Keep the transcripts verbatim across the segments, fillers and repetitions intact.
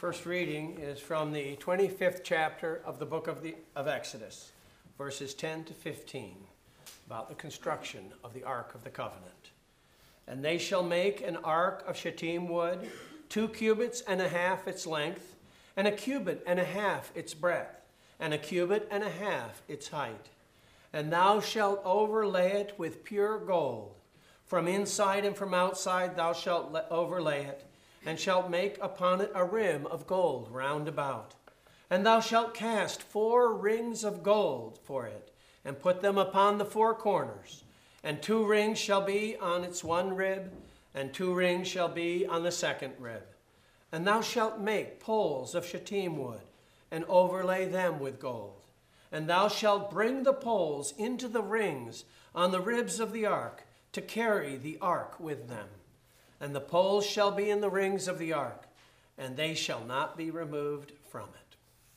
First reading is from the twenty-fifth chapter of the book of, the, of Exodus, verses ten to fifteen, about the construction of the Ark of the Covenant. And they shall make an ark of shittim wood, two cubits and a half its length, and a cubit and a half its breadth, and a cubit and a half its height. And thou shalt overlay it with pure gold. From inside and from outside thou shalt overlay it, and shalt make upon it a rim of gold round about. And thou shalt cast four rings of gold for it, and put them upon the four corners. And two rings shall be on its one rib, and two rings shall be on the second rib. And thou shalt make poles of shittim wood, and overlay them with gold. And thou shalt bring the poles into the rings on the ribs of the ark, to carry the ark with them. And the poles shall be in the rings of the ark, and they shall not be removed from it.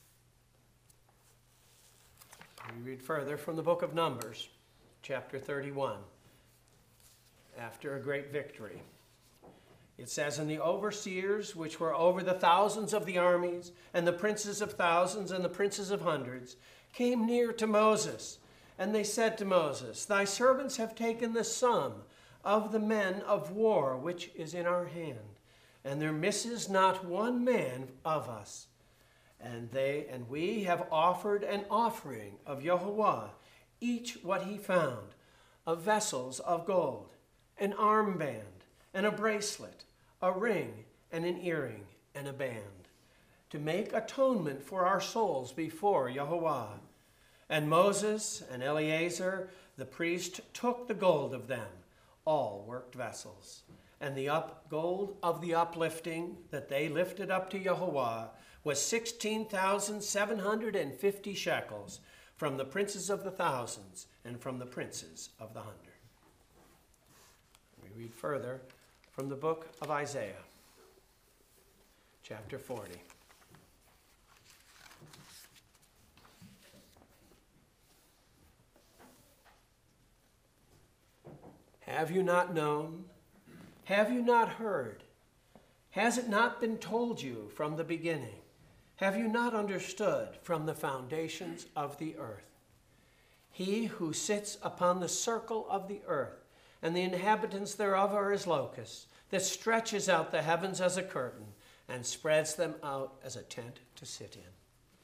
We read further from the book of Numbers, chapter thirty-one, after a great victory. It says, And the overseers which were over the thousands of the armies, and the princes of thousands, and the princes of hundreds, came near to Moses, and they said to Moses, Thy servants have taken the sum of the men of war which is in our hand, and there misses not one man of us. And they and we have offered an offering of Yehovah, each what he found, of vessels of gold, an armband, and a bracelet, a ring, and an earring, and a band, to make atonement for our souls before Yehovah. And Moses and Eleazar the priest took the gold of them, all worked vessels, and the up gold of the uplifting that they lifted up to Yehovah was sixteen thousand seven hundred fifty shekels from the princes of the thousands and from the princes of the hundred. We read further from the book of Isaiah, chapter forty. Have you not known? Have you not heard? Has it not been told you from the beginning? Have you not understood from the foundations of the earth? He who sits upon the circle of the earth, and the inhabitants thereof are as locusts, that stretches out the heavens as a curtain, and spreads them out as a tent to sit in.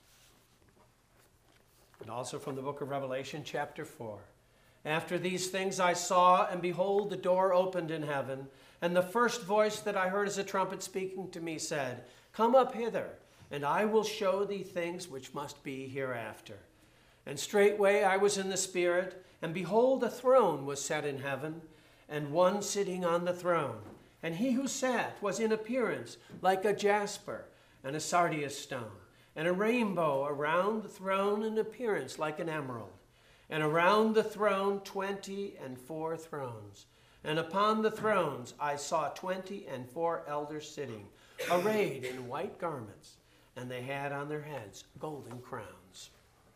And also from the book of Revelation, chapter four. After these things I saw, and behold, the door opened in heaven, and the first voice that I heard as a trumpet speaking to me said, Come up hither, and I will show thee things which must be hereafter. And straightway I was in the Spirit, and behold, a throne was set in heaven, and one sitting on the throne. And he who sat was in appearance like a jasper and a sardius stone, and a rainbow around the throne in appearance like an emerald. And around the throne twenty and four thrones. And upon the thrones I saw twenty and four elders sitting, arrayed in white garments, and they had on their heads golden crowns.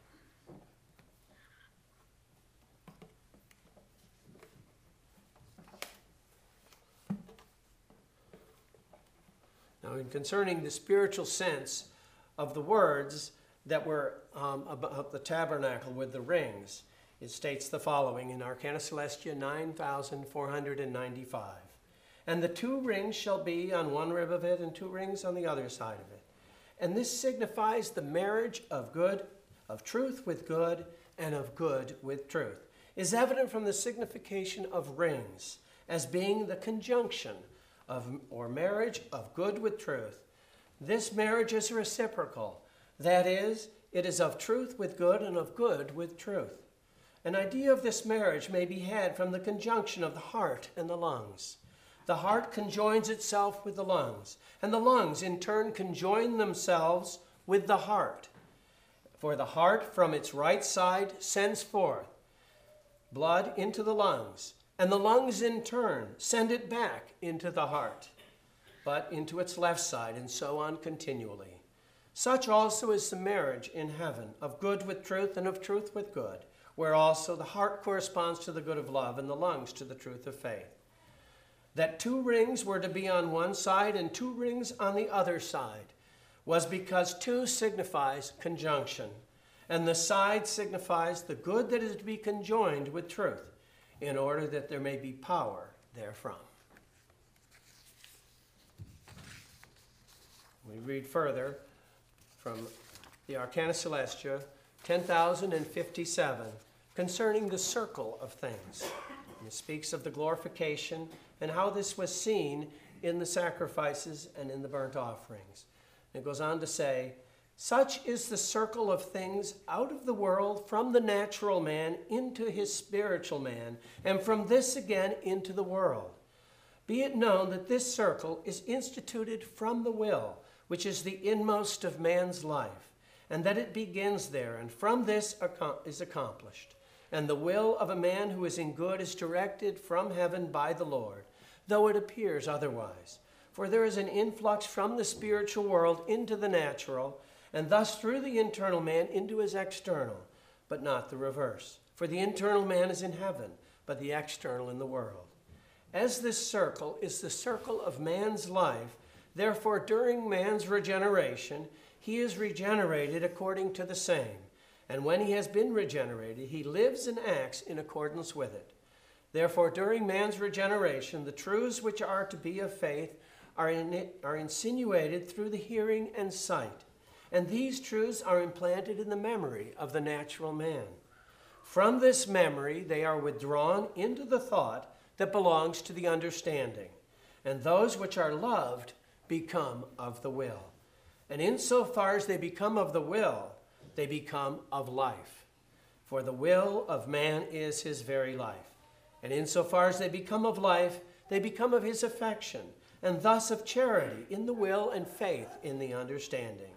Now, in concerning the spiritual sense of the words that were um, about the tabernacle with the rings, it states the following in Arcana Celestia nine thousand four hundred ninety-five. And the two rings shall be on one rib of it, and two rings on the other side of it. And this signifies the marriage of good, of truth with good, and of good with truth, is evident from the signification of rings as being the conjunction of, or marriage of good with truth. This marriage is reciprocal. That is, it is of truth with good and of good with truth. An idea of this marriage may be had from the conjunction of the heart and the lungs. The heart conjoins itself with the lungs, and the lungs in turn conjoin themselves with the heart. For the heart from its right side sends forth blood into the lungs, and the lungs in turn send it back into the heart, but into its left side, and so on continually. Such also is the marriage in heaven, of good with truth and of truth with good, where also the heart corresponds to the good of love and the lungs to the truth of faith. That two rings were to be on one side and two rings on the other side was because two signifies conjunction, and the side signifies the good that is to be conjoined with truth, in order that there may be power therefrom. We read further from the Arcana Celestia, ten thousand fifty-seven, concerning the circle of things. And it speaks of the glorification and how this was seen in the sacrifices and in the burnt offerings. And it goes on to say, such is the circle of things out of the world from the natural man into his spiritual man, and from this again into the world. Be it known that this circle is instituted from the will, which is the inmost of man's life, and that it begins there, and from this is accomplished. And the will of a man who is in good is directed from heaven by the Lord, though it appears otherwise. For there is an influx from the spiritual world into the natural, and thus through the internal man into his external, but not the reverse. For the internal man is in heaven, but the external in the world. As this circle is the circle of man's life, therefore during man's regeneration, he is regenerated according to the same. And when he has been regenerated, he lives and acts in accordance with it. Therefore, during man's regeneration, the truths which are to be of faith are, in, are insinuated through the hearing and sight. And these truths are implanted in the memory of the natural man. From this memory, they are withdrawn into the thought that belongs to the understanding. And those which are loved become of the will. And insofar as they become of the will, they become of life. For the will of man is his very life. And insofar as they become of life, they become of his affection, and thus of charity in the will and faith in the understanding.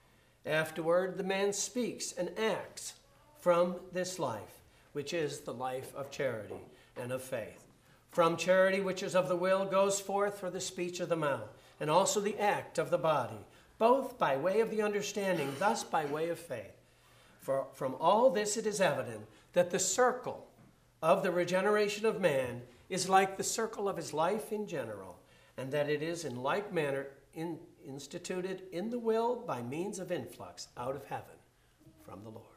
Afterward, the man speaks and acts from this life, which is the life of charity and of faith. From charity, which is of the will, goes forth for the speech of the mouth, and also the act of the body, both by way of the understanding, thus by way of faith. For from all this it is evident that the circle of the regeneration of man is like the circle of his life in general, and that it is in like manner in, instituted in the will by means of influx out of heaven from the Lord.